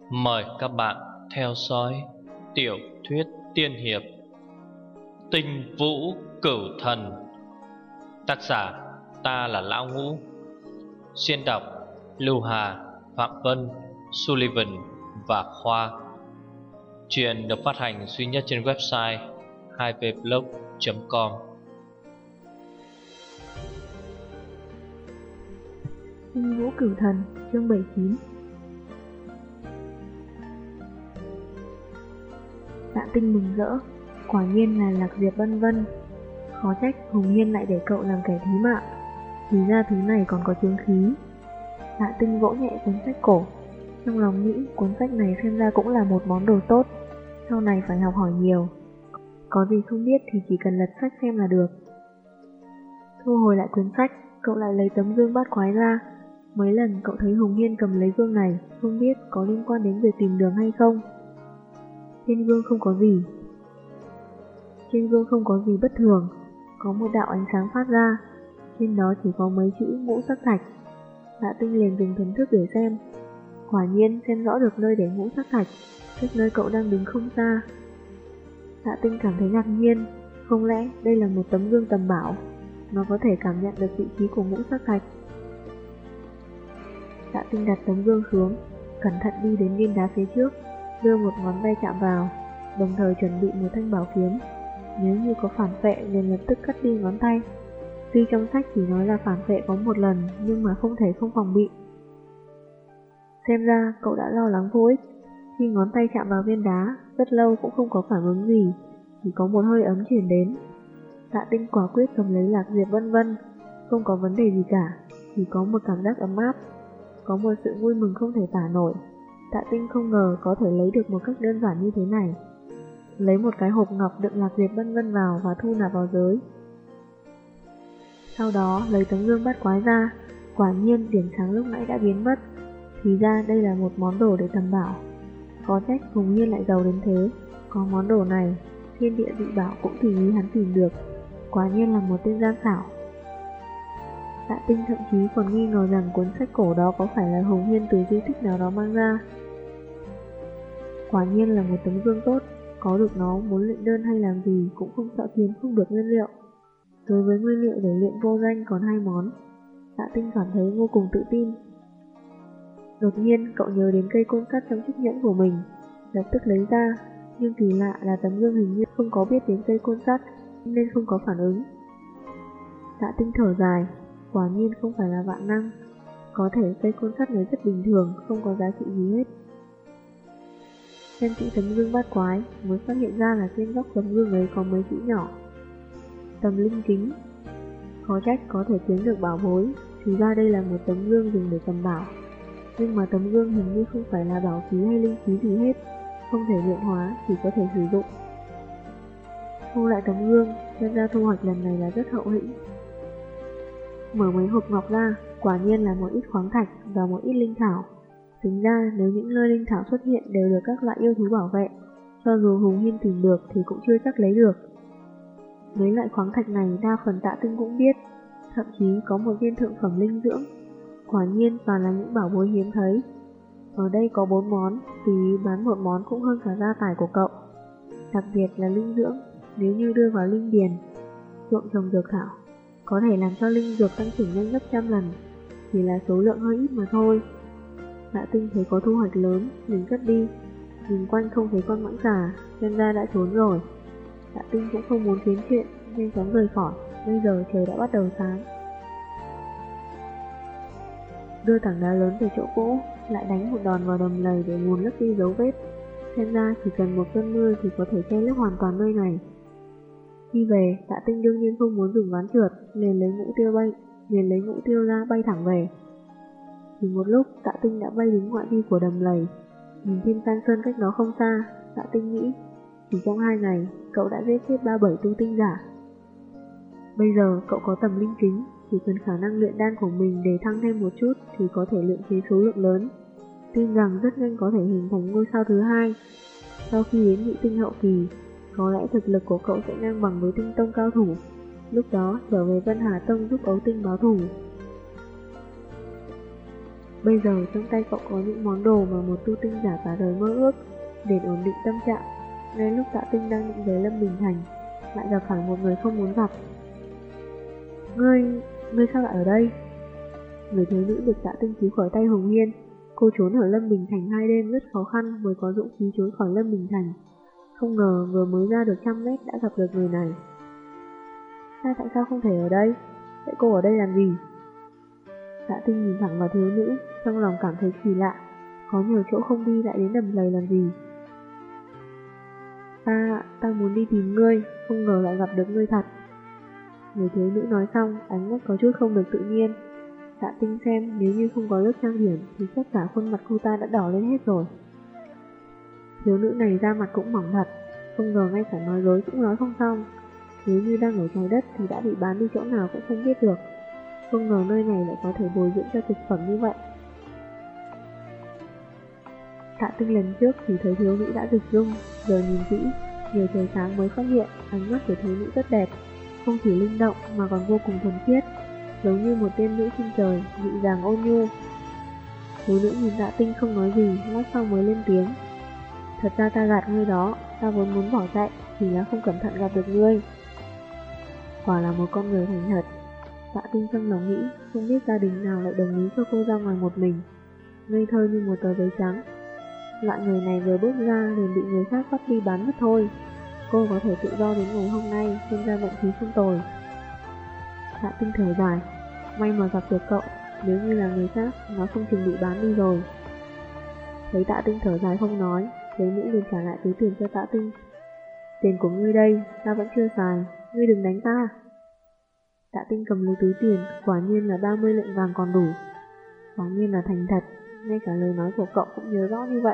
Mời các bạn theo dõi tiểu thuyết tiên hiệp Tinh Vũ Cửu Thần. Tác giả ta là Lão Ngũ. Xuyên đọc Lưu Hà, Phạm Vân, Sullivan và Khoa. Truyện được phát hành duy nhất trên website 2vblog.com. Tinh Vũ Cửu Thần, chương 79. Tạ Tinh mừng rỡ, quả nhiên là Lạc Diệp Vân Vân. Khó trách Hùng Hiên lại để cậu làm kẻ thí mạng, thì ra thứ này còn có chướng khí. Tạ Tinh vỗ nhẹ cuốn sách cổ, trong lòng nghĩ cuốn sách này xem ra cũng là một món đồ tốt, sau này phải học hỏi nhiều. Có gì không biết thì chỉ cần lật sách xem là được. Thu hồi lại cuốn sách, cậu lại lấy tấm gương bát quái ra. Mấy lần cậu thấy Hùng Hiên cầm lấy gương này, không biết có liên quan đến việc tìm đường hay không. Trên gương không có gì bất thường, có một đạo ánh sáng phát ra, trên đó chỉ có mấy chữ ngũ sắc thạch. Tạ Tinh liền dùng thần thức để xem, quả nhiên xem rõ được nơi để ngũ sắc thạch, cách nơi cậu đang đứng không xa. Tạ Tinh cảm thấy ngạc nhiên, không lẽ đây là một tấm gương tầm bảo, nó có thể cảm nhận được vị trí của ngũ sắc thạch. Tạ Tinh đặt tấm gương xuống, cẩn thận đi đến viên đá phía trước, đưa một ngón tay chạm vào, đồng thời chuẩn bị một thanh bảo kiếm. Nếu như có phản phệ liền lập tức cắt đi ngón tay. Tuy trong sách chỉ nói là phản phệ có một lần, nhưng mà không thể không phòng bị. Xem ra cậu đã lo lắng vô ích. Khi ngón tay chạm vào viên đá, rất lâu cũng không có phản ứng gì, chỉ có một hơi ấm truyền đến. Tạ Tinh quả quyết cầm lấy Lạc Diệp Vân Vân, không có vấn đề gì cả, chỉ có một cảm giác ấm áp, có một sự vui mừng không thể tả nổi. Tạ Tinh không ngờ có thể lấy được một cách đơn giản như thế này. Lấy một cái hộp ngọc đựng Lạc Diệp Vân Vân vào và thu nạp vào giới. Sau đó lấy tấm gương bát quái ra, quả nhiên điểm sáng lúc nãy đã biến mất. Thì ra đây là một món đồ để tầm bảo. Có trách Hùng Hiên lại giàu đến thế, có món đồ này, thiên địa dị bảo cũng tùy ý hắn tìm được. Quả nhiên là một tên gian xảo. Tạ Tinh thậm chí còn nghi ngờ rằng cuốn sách cổ đó có phải là Hùng Hiên từ di tích nào đó mang ra. Quả nhiên là một tấm gương tốt, có được nó muốn luyện đơn hay làm gì cũng không sợ kiếm không được nguyên liệu. Đối với nguyên liệu để luyện vô danh còn 2 món, Tạ Tinh cảm thấy vô cùng tự tin. Đột nhiên cậu nhớ đến cây côn sắt trong chiếc nhẫn của mình, lập tức lấy ra, nhưng kỳ lạ là tấm gương hình như không có biết đến cây côn sắt nên không có phản ứng. Tạ Tinh thở dài, quả nhiên không phải là vạn năng, có thể cây côn sắt này rất bình thường, không có giá trị gì hết. Xem kỹ tấm gương bát quái mới phát hiện ra là trên góc tấm gương ấy có mấy chữ nhỏ: Tầm linh kính. Khó trách có thể kiếm được bảo bối, thì ra đây là một tấm gương dùng để tầm bảo. Nhưng mà tấm gương hình như không phải là bảo khí hay linh khí gì hết, không thể luyện hóa, chỉ có thể sử dụng. Thu lại tấm gương, xem ra thu hoạch lần này là rất hậu hĩnh. Mở mấy hộp ngọc ra, quả nhiên là một ít khoáng thạch và một ít linh thảo. Tính ra nếu những nơi linh thảo xuất hiện đều được các loại yêu thú bảo vệ, cho dù Hùng Hiên tìm được thì cũng chưa chắc lấy được. Mấy loại khoáng thạch này đa phần Tạ Tinh cũng biết, thậm chí có một viên thượng phẩm linh dưỡng. Quả nhiên toàn là những bảo bối hiếm thấy. Ở đây có 4 món, tùy ý bán một món cũng hơn cả gia tài của cậu. Đặc biệt là linh dưỡng, nếu như đưa vào linh điền, ruộng trồng dược thảo, có thể làm cho linh dược tăng trưởng nhanh gấp trăm lần, chỉ là số lượng hơi ít mà thôi. Tạ Tinh thấy có thu hoạch lớn, liền cất đi. Nhìn quanh không thấy con mãng xà, xem ra đã trốn rồi. Tạ Tinh cũng không muốn kiếm chuyện, nhanh chóng rời khỏi. Bây giờ trời đã bắt đầu sáng. Đưa tảng đá lớn về chỗ cũ, lại đánh một đòn vào đầm lầy để nguồn lấp đi dấu vết. Xem ra chỉ cần một cơn mưa thì có thể che lấp hoàn toàn nơi này. Khi về, Tạ Tinh đương nhiên không muốn dùng ván trượt, liền lấy ngũ tiêu ra bay thẳng về. Chỉ một lúc, Tạ Tinh đã bay đến ngoại vi của đầm lầy. Nhìn Thiên Can Sơn cách đó không xa, Tạ Tinh nghĩ, chỉ trong 2 ngày, cậu đã giết chết 37 tu tinh giả. Bây giờ cậu có tầm linh kính, chỉ cần khả năng luyện đan của mình để thăng thêm một chút thì có thể luyện chế số lượng lớn. Tin rằng rất nhanh có thể hình thành ngôi sao thứ 2. Sau khi đến nhị tinh hậu kỳ, có lẽ thực lực của cậu sẽ ngang bằng với tinh tông cao thủ. Lúc đó trở về Vân Hà Tông giúp Ấu Tinh báo thù. Bây giờ trong tay cậu có những món đồ mà một tu tinh giả cả đời mơ ước để ổn định tâm trạng. Ngay lúc Tạ Tinh đang định về Lâm Bình Thành, lại gặp phải một người không muốn gặp. Ngươi sao lại ở đây? Người thiếu nữ được Tạ Tinh cứu khỏi tay Hồng Hiên. Cô trốn ở Lâm Bình Thành 2 đêm rất khó khăn mới có dũng khí trốn khỏi Lâm Bình Thành. Không ngờ vừa mới ra được 100 mét đã gặp được người này. Tại sao không thể ở đây? Vậy cô ở đây làm gì? Tạ Tinh nhìn thẳng vào thiếu nữ, trong lòng cảm thấy kỳ lạ. Có nhiều chỗ không đi lại đến đầm lầy làm gì? Ta muốn đi tìm ngươi, không ngờ lại gặp được ngươi thật. Người thiếu nữ nói xong, ánh mắt có chút không được tự nhiên. Tạ Tinh xem nếu như không có lớp trang điểm thì tất cả khuôn mặt cô ta đã đỏ lên hết rồi. Thiếu nữ này da mặt cũng mỏng thật, không ngờ ngay cả nói dối cũng nói không xong. Nếu như đang ở trái đất thì đã bị bán đi chỗ nào cũng không biết được. Không ngờ nơi này lại có thể bồi dưỡng cho thực phẩm như vậy. Tạ Tinh lần trước thì thấy thiếu nữ đã dịch dung, giờ nhìn kỹ, nhờ trời sáng mới phát hiện ánh mắt của thiếu nữ rất đẹp, không chỉ linh động mà còn vô cùng thuần khiết, giống như một tiên nữ trên trời, dịu dàng ôn nhu. Thiếu nữ nhìn Tạ Tinh không nói gì, lát sau mới lên tiếng. Thật ra ta gạt ngươi đó, ta vốn muốn bỏ chạy, chỉ là không cẩn thận gặp được ngươi. Quả là một con người thành thật. Tạ Tinh trong lòng nghĩ, không biết gia đình nào lại đồng ý cho cô ra ngoài một mình, ngây thơ như một tờ giấy trắng. Loại người này vừa bước ra liền bị người khác bắt đi bán mất thôi. Cô có thể tự do đến ngày hôm nay, xem ra vận khí không tồi. Tạ Tinh thở dài, may mà gặp được cậu, nếu như là người khác, nó không chừng bị bán đi rồi. Thấy Tạ Tinh thở dài không nói, thiếu nữ liền trả lại túi tiền cho Tạ Tinh. Tiền của ngươi đây, ta vẫn chưa xài, ngươi đừng đánh ta. Tạ Tinh cầm lấy túi tiền, quả nhiên là 30 lượng vàng còn đủ. Quả nhiên là thành thật, ngay cả lời nói của cậu cũng nhớ rõ như vậy.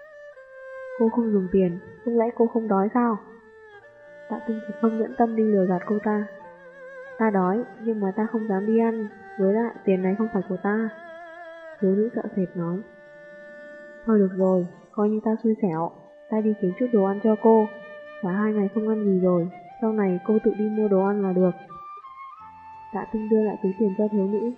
Cô không dùng tiền, không lẽ cô không đói sao? Tạ Tinh thật không nhẫn tâm đi lừa gạt cô ta. Ta đói, nhưng mà ta không dám đi ăn, với lại tiền này không phải của ta. Thiếu nữ sợ sệt nói. Thôi được rồi, coi như ta xui xẻo, ta đi kiếm chút đồ ăn cho cô. Đã 2 ngày không ăn gì rồi, sau này cô tự đi mua đồ ăn là được. Tạ Tinh đưa lại túi tiền cho thiếu nữ.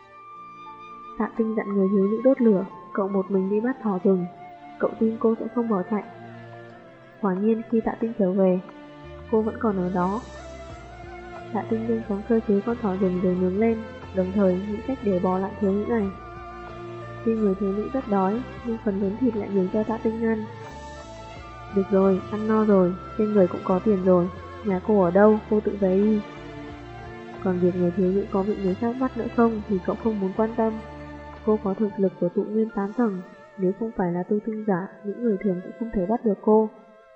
Tạ Tinh dặn người thiếu nữ đốt lửa, cậu một mình đi bắt thỏ rừng, cậu tin cô sẽ không bỏ chạy. Quả nhiên khi Tạ Tinh trở về, cô vẫn còn ở đó. Tạ Tinh nhanh chóng sơ chế con thỏ rừng rồi nướng lên, đồng thời nghĩ cách để bỏ lại thiếu nữ này. Tuy người thiếu nữ rất đói, nhưng phần lớn thịt lại nhường cho Tạ Tinh ăn. Được rồi, ăn no rồi, trên người cũng có tiền rồi, nhà cô ở đâu, cô tự về đi. Còn việc người thiếu nữ có bị người khác bắt nữa không thì cậu không muốn quan tâm. Cô có thực lực của tụ nguyên 8 tầng, nếu không phải là tu tinh giả, những người thường cũng không thể bắt được cô.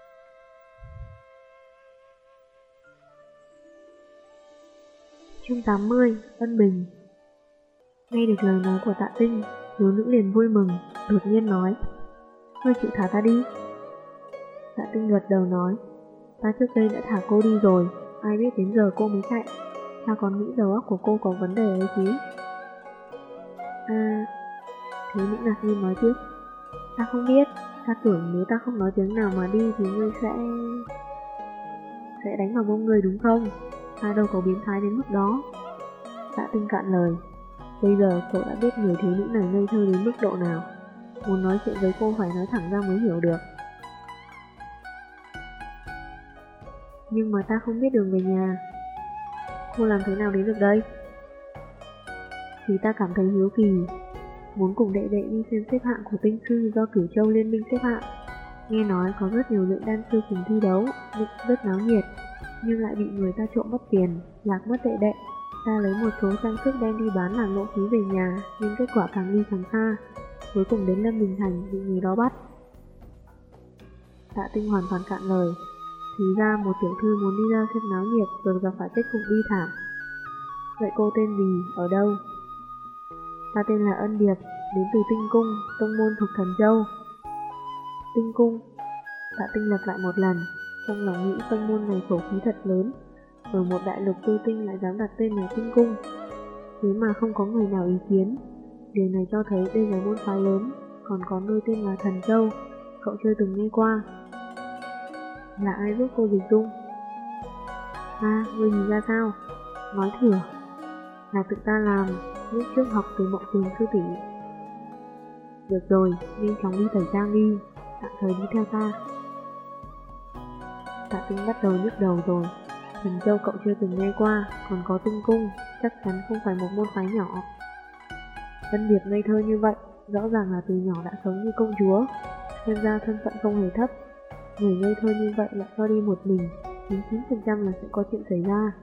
Chương 80, Ân Bình. Nghe được lời nói của Tạ Tinh, thiếu nữ liền vui mừng, đột nhiên nói. Ngươi chịu thả ta đi. Tạ Tinh gật đầu nói. Ta trước đây đã thả cô đi rồi, ai biết đến giờ cô mới chạy. Ta còn nghĩ đầu óc của cô có vấn đề ấy chứ. Thiếu nữ ngạc nhiên nói tiếp. Ta không biết, ta tưởng nếu ta không nói tiếng nào mà đi thì ngươi sẽ đánh vào mông ngươi đúng không? Ta đâu có biến thái đến mức đó. Tạ Tinh cạn lời. Bây giờ cậu đã biết người thiếu nữ này ngây thơ đến mức độ nào. Muốn nói chuyện với cô phải nói thẳng ra mới hiểu được. Nhưng mà ta không biết đường về nhà. Cô làm thế nào đến được đây? Vì ta cảm thấy hiếu kỳ, muốn cùng đệ đệ đi xem xếp hạng của tinh sư do Cửu Châu Liên minh xếp hạng. Nghe nói có rất nhiều luyện đan sư cùng thi đấu, rất náo nhiệt, nhưng lại bị người ta trộm mất tiền, lạc mất đệ đệ. Ta lấy một số trang sức đem đi bán làm lộ phí về nhà, nhưng kết quả càng đi càng xa, cuối cùng đến Lâm Bình Thành bị người đó bắt. Tạ Tinh hoàn toàn cạn lời. Thì ra một tiểu thư muốn đi ra xem náo nhiệt rồi gặp phải kết cục bi thảm. Vậy cô tên gì, ở đâu? Ta tên là Ân Điệp, đến từ Tinh Cung, tông môn thuộc Thần Châu. Tinh Cung. Tạ Tinh lặp lại một lần, trong lòng nghĩ tông môn này khẩu khí thật lớn, ở một đại lục tư tinh lại dám đặt tên là Tinh Cung. Thế mà không có người nào ý kiến. Điều này cho thấy đây là môn phái lớn, còn có nơi tên là Thần Châu, cậu chưa từng nghe qua. Là ai giúp cô dịch dung? Ngươi nhìn ra sao? Nói thử. Là tự ta làm, lúc trước học từ Mộng Tường sư tỷ. Được rồi, nhanh chóng đi tẩy trang đi, tạm thời đi theo ta. Tạ Tinh bắt đầu nhức đầu rồi. Thần Châu cậu chưa từng nghe qua, còn có tinh cung, chắc chắn không phải một môn phái nhỏ. Ân Điệp ngây thơ như vậy, rõ ràng là từ nhỏ đã sống như công chúa, xem ra thân phận không hề thấp. Người ngây thơ như vậy lại cho đi một mình, 99% là sẽ có chuyện xảy ra.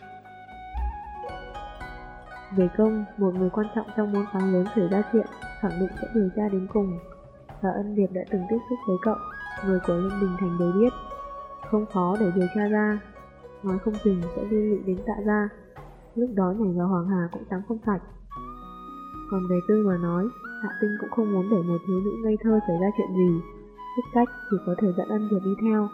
Về công, một người quan trọng trong môn phái lớn xảy ra chuyện, khẳng định sẽ điều tra đến cùng. Và Ân Điệp đã từng tiếp xúc với cậu, người của Linh Bình Thành đều biết. Không khó để điều tra ra, nói không chừng sẽ liên lụy đến Tạ gia, lúc đó nhảy vào Hoàng Hà cũng tắm không sạch. Còn về Tư mà nói, Tạ Tinh cũng không muốn để một thiếu nữ ngây thơ xảy ra chuyện gì, hết cách chỉ có thể dẫn Ân Điệp đi theo.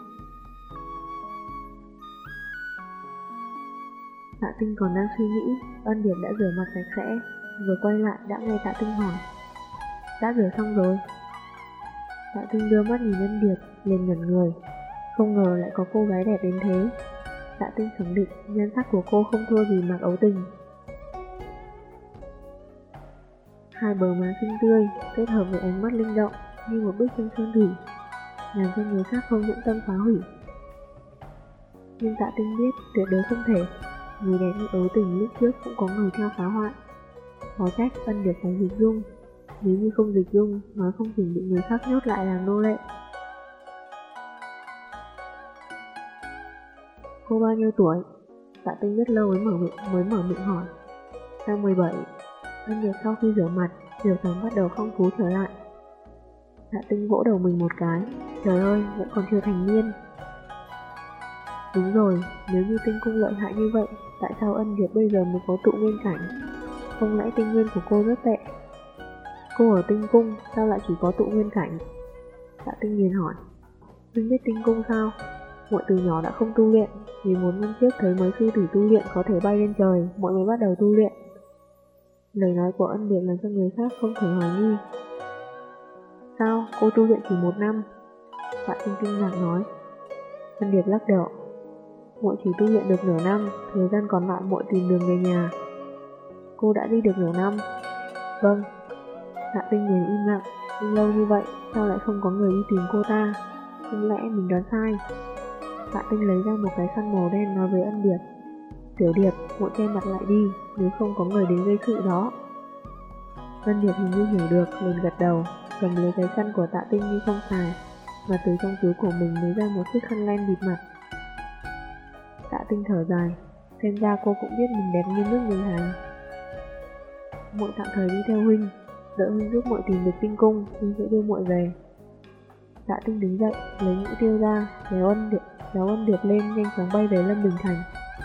Tạ Tinh còn đang suy nghĩ, Ân Điệp đã rửa mặt sạch sẽ, vừa quay lại đã nghe Tạ Tinh hỏi: đã rửa xong rồi? Tạ Tinh đưa mắt nhìn Ân Điệp, liền ngẩn người, không ngờ lại có cô gái đẹp đến thế. Tạ Tinh khẳng định nhan sắc của cô không thua gì Mạc Ấu Tình. Hai bờ má xinh tươi kết hợp với ánh mắt linh động như một bức tranh sơn thủy, làm cho người khác không nhẫn tâm phá hủy. Nhưng Tạ Tinh biết tuyệt đối không thể, người đẹp như Ấu Tình lúc trước cũng có người theo phá hoại. Có trách Ân Điệp phải dịch dung, nếu như không dịch dung, nói không chừng bị người khác nhốt lại làm nô lệ. Cô bao nhiêu tuổi? Tạ Tinh rất lâu mới mở miệng hỏi. Ta 17. Ân Điệp sau khi rửa mặt, biểu cảm bắt đầu phong phú trở lại. Tạ Tinh vỗ đầu mình một cái. Trời ơi, vẫn còn chưa thành niên. Đúng rồi, nếu như tinh cung lợi hại như vậy, tại sao Ân Điệp bây giờ mới có tụ nguyên cảnh? Không lẽ tinh nguyên của cô rất tệ? Cô ở tinh cung, sao lại chỉ có tụ nguyên cảnh? Tạ Tinh liền hỏi. Huynh biết tinh cung sao? Muội từ nhỏ đã không tu luyện, vì 4 năm trước thấy mấy sư tử tu luyện có thể bay lên trời, muội mới bắt đầu tu luyện. Lời nói của Ân Điệp làm cho người khác không thể hoài nghi. Sao, cô tu luyện chỉ 1 năm? Tạ Tinh kinh ngạc nói. Ân Điệp lắc đầu. Muội chỉ tu luyện được nửa năm, thời gian còn lại muội tìm đường về nhà. Cô đã đi được nửa năm? Vâng. Tạ Tinh liền im lặng, đi lâu như vậy, sao lại không có người đi tìm cô ta? Không lẽ mình đoán sai? Tạ Tinh lấy ra một cái khăn màu đen nói với Ân Điệp. Tiểu Điệp, muội che mặt lại đi, nếu không có người đến gây sự đó. Ân Điệp hình như hiểu được, liền gật đầu, cầm lấy cái khăn của Tạ Tinh như không xài, và từ trong túi của mình lấy ra một chiếc khăn len bịt mặt. Tạ Tinh thở dài, xem ra cô cũng biết mình đẹp như nước như Hàn. Muội tạm thời đi theo huynh, đợi huynh giúp muội tìm được tinh cung, huynh sẽ đưa muội về. Tạ Tinh đứng dậy, lấy ngũ tiêu ra, kéo Ân Điệp lên nhanh chóng bay về Lâm Bình Thành.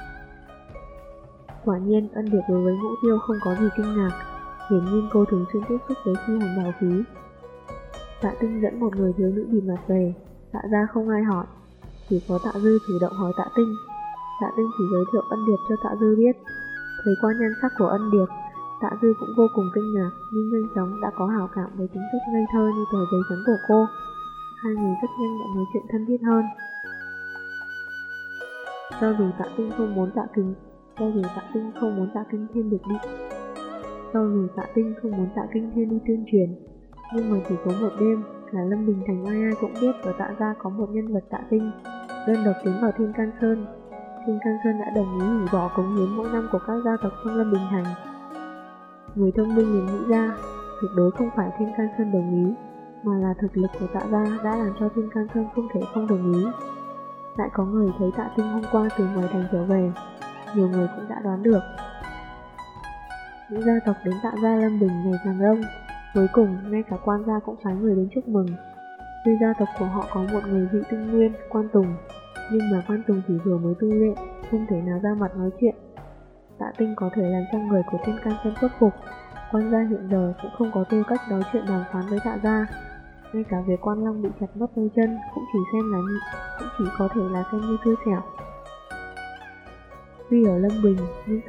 Quả nhiên Ân Điệp đối với ngũ tiêu không có gì kinh ngạc, hiển nhiên cô thường xuyên tiếp xúc với phi hành bảo khí. Tạ Tinh dẫn một người thiếu nữ bịt mặt về, Tạ ra không ai hỏi, chỉ có Tạ Dư chủ động hỏi Tạ Tinh. Tạ Tinh chỉ giới thiệu Ân Điệp cho Tạ Dư biết. Thấy qua nhan sắc của Ân Điệp, Tạ Dư cũng vô cùng kinh ngạc, nhưng nhanh chóng đã có hảo cảm với tính cách ngây thơ như tờ giấy trắng của cô. Hai người rất nhanh đã nói chuyện thân thiết hơn. Cho dù Tạ Tinh không muốn Tạ Kinh thêm đi tuyên truyền, nhưng mà chỉ có một đêm, cả Lâm Bình Thành ai ai cũng biết ở Tạ gia có một nhân vật Tạ Tinh, đơn độc tiến vào Thiên Can Sơn. Thiên Can Sơn đã đồng ý hủy bỏ cống hiến mỗi năm của các gia tộc trong Lâm Bình Thành. Người thông minh liền nghĩ ra, tuyệt đối không phải Thiên Can Sơn đồng ý, mà là thực lực của Tạ gia đã làm cho Thiên Can Sơn không thể không đồng ý. Lại có người thấy Tạ Tinh hôm qua từ ngoài thành trở về, nhiều người cũng đã đoán được. Những gia tộc đến Tạ gia Lâm Bình ngày càng đông, cuối cùng ngay cả quan gia cũng phái người đến chúc mừng. Tuy gia tộc của họ có một người vị tinh nguyên, Quan Tùng, nhưng mà Quan Tùng chỉ vừa mới tu luyện, không thể nào ra mặt nói chuyện. Tạ Tinh có thể làm cho người của Thiên Can Sơn khuất phục, quan gia hiện giờ cũng không có tư cách nói chuyện đàm phán với Tạ gia. Ngay cả việc Quan Long bị chặt mất đôi chân cũng chỉ có thể là xem như xui xẻo. Tuy ở Lâm Bình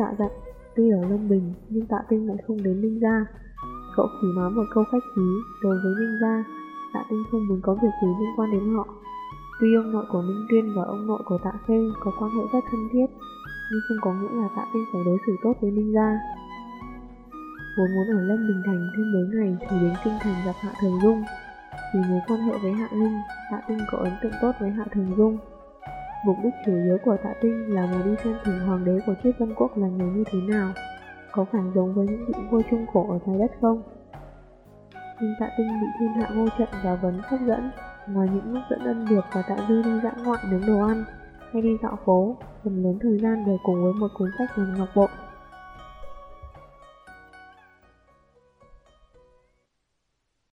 nhưng Tạ Tinh lại không đến Ninh gia. Cậu chỉ nói một câu khách khí, đối với Ninh gia, Tạ Tinh không muốn có việc gì liên quan đến họ. Tuy ông nội của Ninh Tuyên và ông nội của Tạ Khê có quan hệ rất thân thiết, nhưng không có nghĩa là Tạ Tinh phải đối xử tốt với Ninh gia. vốn muốn ở Lâm Bình Thành thêm mấy ngày thì đến Kinh Thành gặp Hạ Thường Dung. Vì mối quan hệ với Hạ Linh, Tạ Tinh có ấn tượng tốt với Hạ Thường Dung. Mục đích chủ yếu của Tạ Tinh là muốn đi xem thử hoàng đế của Chiết Vân Quốc là người như thế nào, có phải giống với những vị vua trung cổ ở trái đất không? Nhưng Tạ Tinh bị thiên hạ vô trận và vấn hấp dẫn. Ngoài những lúc dẫn Ân Điệp và Tạ Dư đi dã ngoại nướng đồ ăn hay đi dạo phố, phần lớn thời gian đều cùng với một cuốn sách bằng ngọc bội.